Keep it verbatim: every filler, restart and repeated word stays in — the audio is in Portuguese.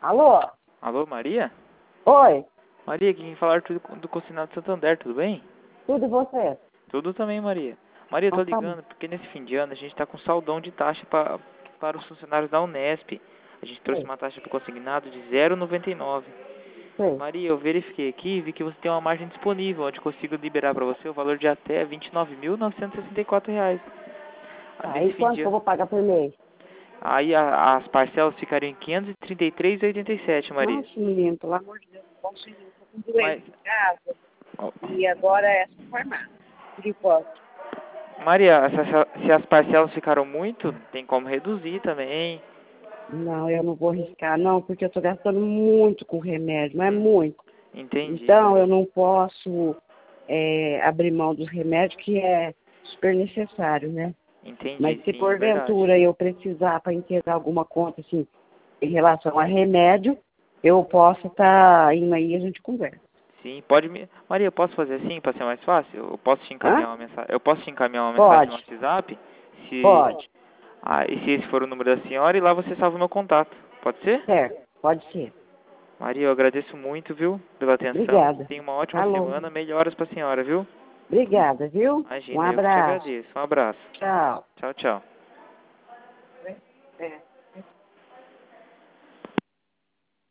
Alô? Alô, Maria? Oi, Maria, aqui quem falar tudo do Consignado Santander, tudo bem? tudo e você? Tudo também, Maria. Maria, tô Então tá bom. ligando porque nesse fim de ano a gente tá com saldão de taxa pra, para os funcionários da Unesp. A gente trouxe Sim, uma taxa pro consignado de zero vírgula noventa e nove. sim. Maria, eu verifiquei aqui e vi que você tem uma margem disponível, onde consigo liberar para você o valor de até vinte e nove mil novecentos e sessenta e quatro reais. Ah, Tá, nesse e fim quanto de que eu ano. vão pagar por mês? Aí a- as parcelas ficariam em quinhentos e trinta e três reais e oitenta e sete, Maria. Nossa, menino, pelo amor de Deus, posso ir, tô com doença Mas, em casa ó, e agora é essa farmácia. Por enquanto. Maria, se, essa- se as parcelas ficaram muito, tem como reduzir também. Não, eu não vou arriscar, não, porque eu tô gastando muito com remédio, mas é Hum, muito. entendi, Então, eu Maria. não posso é, abrir mão dos remédios, que é super necessário, né? Mas Entendi, se sim, verdade. porventura eu precisar para integrar alguma conta, assim, em relação a remédio, eu posso estar indo aí e a gente conversa. Sim, pode me. Maria, eu posso fazer assim para ser mais fácil? Eu posso te Hã? encaminhar uma mensagem. Eu posso te encaminhar uma mensagem no Pode, WhatsApp? Se. pode. Ah, e se esse for o número da senhora, e lá você salva o meu contato. Pode ser? Certo, pode ser. Maria, eu agradeço muito, viu, pela atenção. Obrigada. Tenha uma ótima Falou. semana. Melhoras pra senhora, viu? Obrigada, viu? Um Imagina, eu que te abraço. agradeço. Um abraço. Tchau. Tchau, tchau. É.